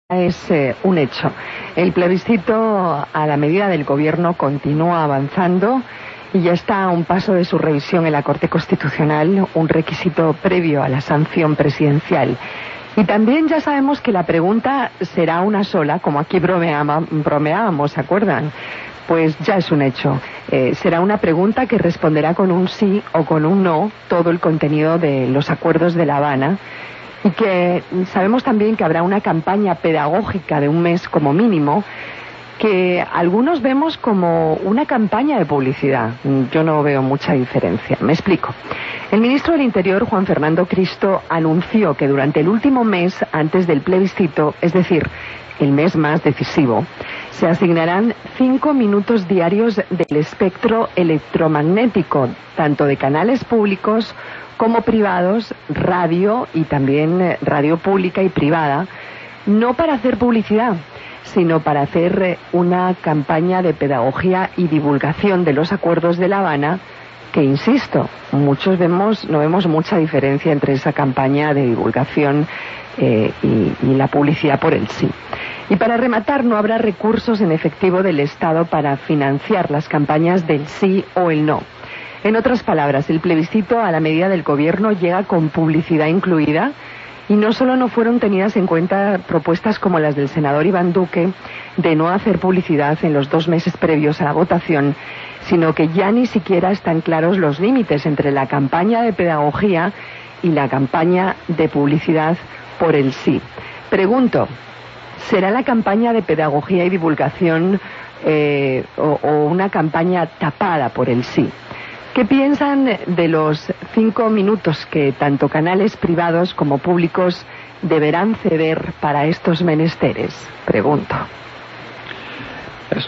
Es un hecho. El plebiscito, a la medida del gobierno, continúa avanzando y ya está a un paso de su revisión en la Corte Constitucional, un requisito previo a la sanción presidencial. Y también ya sabemos que la pregunta será una sola, como aquí bromeábamos, ¿se acuerdan? Pues ya es un hecho. Será una pregunta que responderá con un sí o con un no todo el contenido de los acuerdos de La Habana. Y que sabemos también que habrá una campaña pedagógica de un mes como mínimo, que algunos vemos como una campaña de publicidad. Yo no veo mucha diferencia. Me explico. El ministro del Interior, Juan Fernando Cristo, anunció que durante el último mes antes del plebiscito, es decir, el mes más decisivo, se asignarán 5 minutos diarios del espectro electromagnético, tanto de canales públicos como privados, radio y también radio pública y privada, no para hacer publicidad, sino para hacer una campaña de pedagogía y divulgación de los acuerdos de La Habana, que insisto, no vemos mucha diferencia entre esa campaña de divulgación y la publicidad por el sí. Y para rematar, no habrá recursos en efectivo del Estado para financiar las campañas del sí o el no. En otras palabras, el plebiscito, a la medida del gobierno, llega con publicidad incluida, y no solo no fueron tenidas en cuenta propuestas como las del senador Iván Duque de no hacer publicidad en los 2 meses previos a la votación, sino que ya ni siquiera están claros los límites entre la campaña de pedagogía y la campaña de publicidad por el sí. Pregunto, ¿será la campaña de pedagogía y divulgación o una campaña tapada por el sí? ¿Qué piensan de los 5 minutos que tanto canales privados como públicos deberán ceder para estos menesteres? Pregunto.